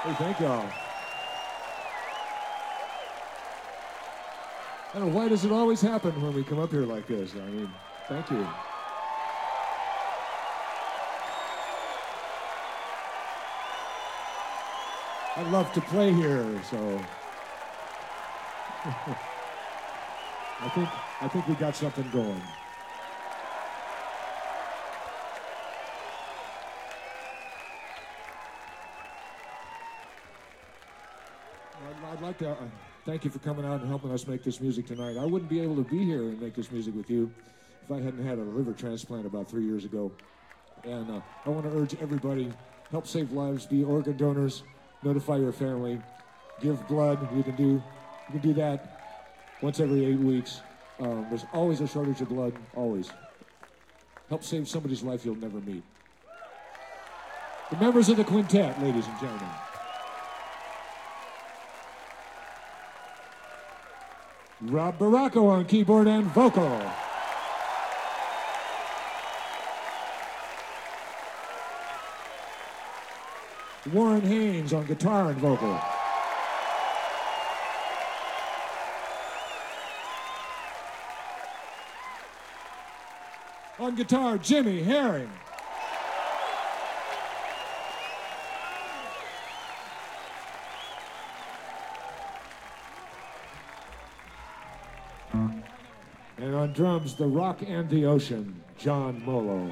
Hey, thank y'all. I don't know, why does it always happen when we come up here like this? I mean, thank you. I love to play here, so I think we got something going. I'd like to thank you for coming out and helping us make this music tonight. I wouldn't be able to be here and make this music with you if I hadn't had a liver transplant about 3 years ago. And I want to urge everybody, help save lives, be organ donors, notify your family, give blood. You can do that once every 8 weeks. There's always a shortage of blood, always. Help save somebody's life you'll never meet. The members of the quintet, ladies and gentlemen. Rob Baracco on keyboard and vocal. Warren Haynes on guitar and vocal. On guitar, Jimmy Herring. And on drums, the Rock and the Ocean, John Molo.